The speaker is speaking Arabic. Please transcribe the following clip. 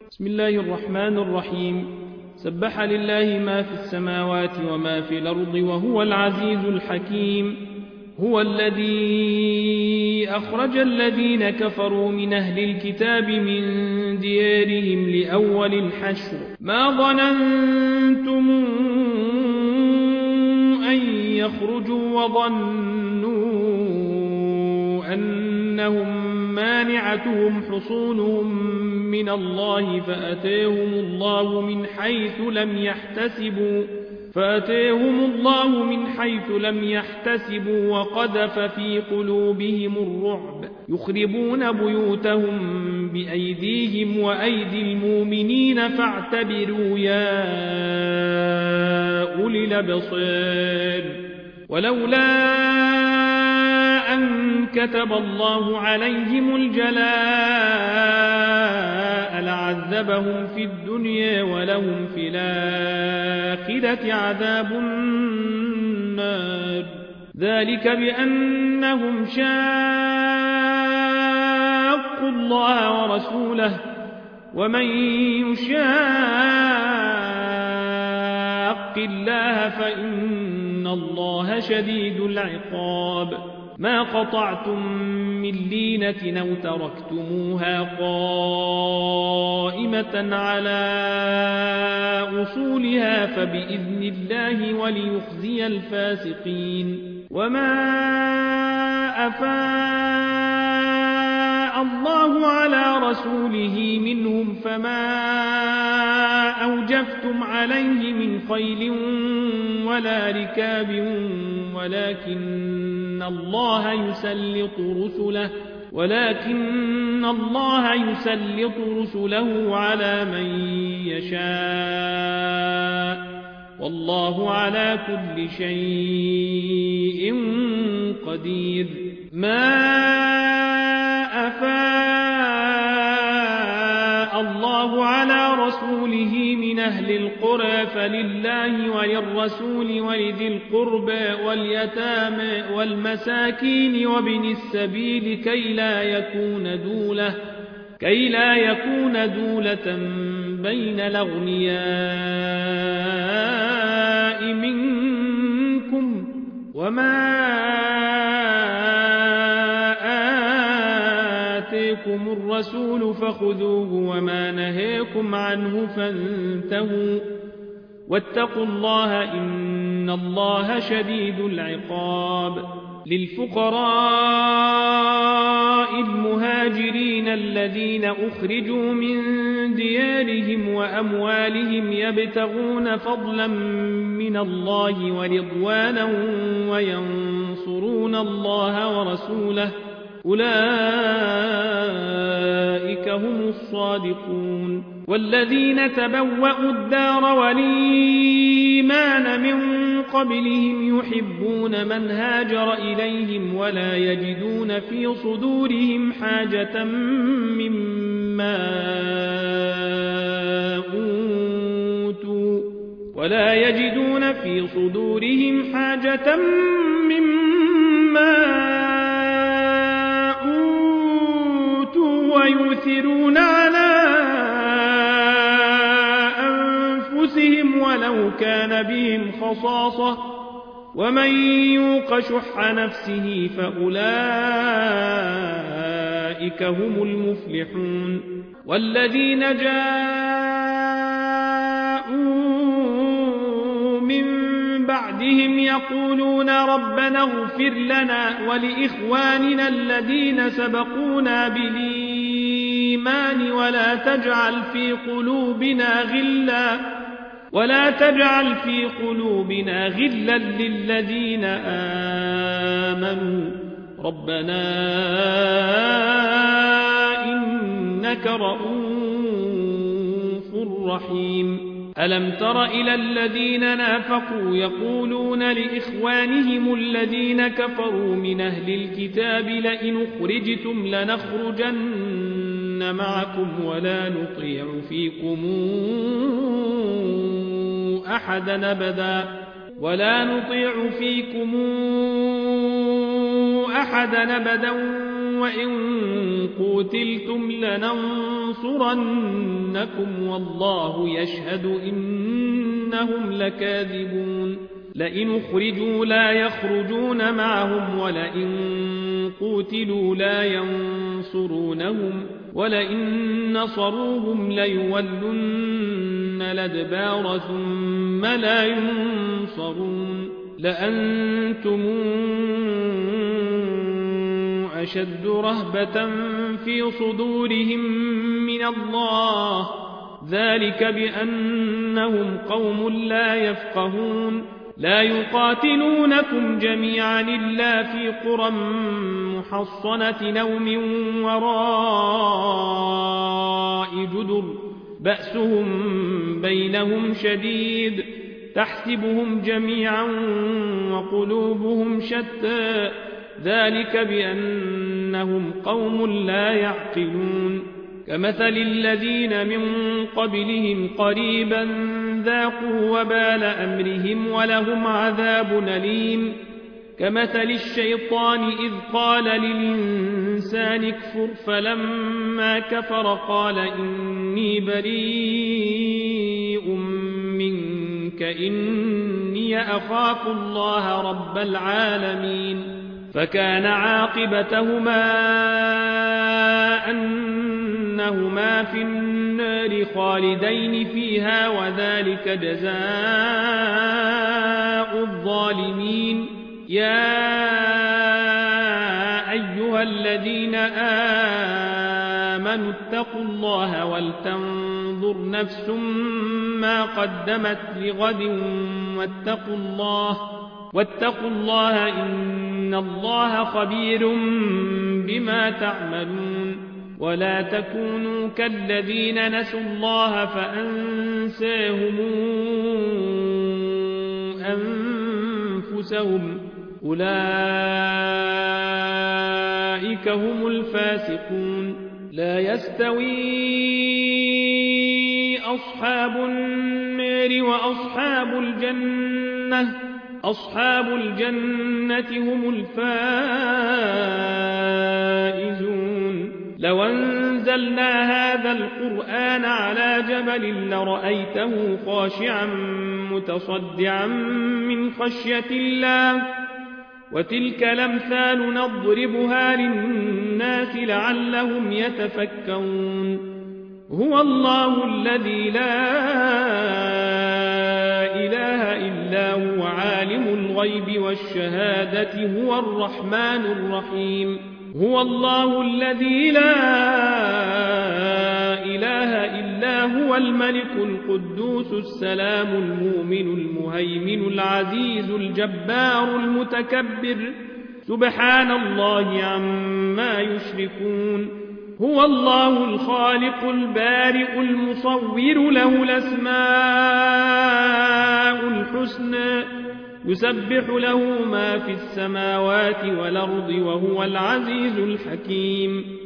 بسم الله الرحمن الرحيم. سبح لله ما في السماوات وما في الأرض وهو العزيز الحكيم. هو الذي أخرج الذين كفروا من أهل الكتاب من ديارهم لأول الحشر ما ظننتم أن يخرجوا وظنوا أنهم مانعتهم حصونهم من الله فأتاهم الله من حيث لم يحتسبوا وقذف في قلوبهم الرعب يخربون بيوتهم بأيديهم وأيدي المؤمنين فاعتبروا يا أولي الأبصار. ولولا أن كتب الله عليهم الجلاء لعذبهم في الدنيا ولهم في الآخرة عذاب النار. ذلك بأنهم شاقوا الله ورسوله ومن يشاق الله فإن الله شديد العقاب. ما قطعتم من لينة أو تركتموها قائمة على أصولها فبإذن الله وليخزي الفاسقين. وما أفاء الله على رسوله منهم فما أوجفتم عليه من خيل ولا ركاب ولكن الله يسلط رسله على من يشاء والله على كل شيء قدير. ما أفاء الله على رسوله من أهل القرى فلله وللرسول ولذي القربى واليتامى والمساكين وابن السبيل كي لا يكون دولة بين الأغنياء منكم. وما آتيكم الرسول فخذوه وما نهاكم عنه فانتهوا واتقوا الله إن الله شديد العقاب. للفقراء المهاجرين الذين أخرجوا من ديارهم وأموالهم يبتغون فضلا من الله ورضوانا وينصرون الله ورسوله أولئك هم الصادقون. والذين تبوأوا الدار والإيمان من قبلهم يحبون من هاجر إليهم ولا يجدون في صدورهم حاجة مما أوتوا ويؤثرون على أنفسهم ولو كان بهم خصاصة ومن يوق شح نفسه فأولئك هم المفلحون. والذين جاءوا من بعدهم يقولون ربنا اغفر لنا ولإخواننا الذين سبقونا بالإيمان ولا تجعل في قلوبنا غلا للذين آمنوا ربنا إنك رؤوف رحيم. ألم تر إلى الذين نافقوا يقولون لإخوانهم الذين كفروا من أهل الكتاب لئن أخرجتم لنخرجن معكم ولا نطيع فيكم أحدا أبدا وإن قتلتم لننصرنكم والله يشهد إنهم لكاذبون لئن أخرجوا لا يخرجون معهم ولئن قتلوا لا ينصرونهم ولئن نصروهم ليولن الأدبار ثم لا ينصرون لأنتم أشد رهبة في صدورهم من الله ذلك بأنهم قوم لا يفقهون لا يقاتلونكم جميعا إلا في قرى محصنة أو من وراء جدر بأسهم بينهم شديد تحسبهم جميعا وقلوبهم شتى ذلك بأنهم قوم لا يعقلون كمثل الذين من قبلهم قريبا ذاقوا وبال أمرهم ولهم عذاب أليم كمثل الشيطان إذ قال للإنسان اكفر فلما كفر قال إني بريء منك إني أخاف الله رب العالمين فكان عاقبتهما أنهما في النار خالدين فيها وذلك جزاء الظالمين يا أيها الذين آمنوا اتقوا الله ولتنظر نفس ما قدمت لغد واتقوا الله إن الله خبير بما تعملون ولا تكونوا كالذين نسوا الله فأنساهم أنفسهم أولئك هم الفاسقون لا يستوي أصحاب النار وأصحاب الجنة أصحاب الجنة هم الفائزون لو أنزلنا هذا القرآن على جبل لرأيته خاشعا متصدعا من خشية الله وتلك الأمثال نضربها للناس لعلهم يتفكرون هو الله الذي لا إله إلا هو عالم الغيب والشهادة هو الرحمن الرحيم هو الله الذي لا إله إلا هو الملك القدوس السلام المؤمن المهيمن العزيز الجبار المتكبر سبحان الله عما يشركون هو الله الخالق البارئ المصور له الأسماء الحسنى يسبح له ما في السماوات والأرض وهو العزيز الحكيم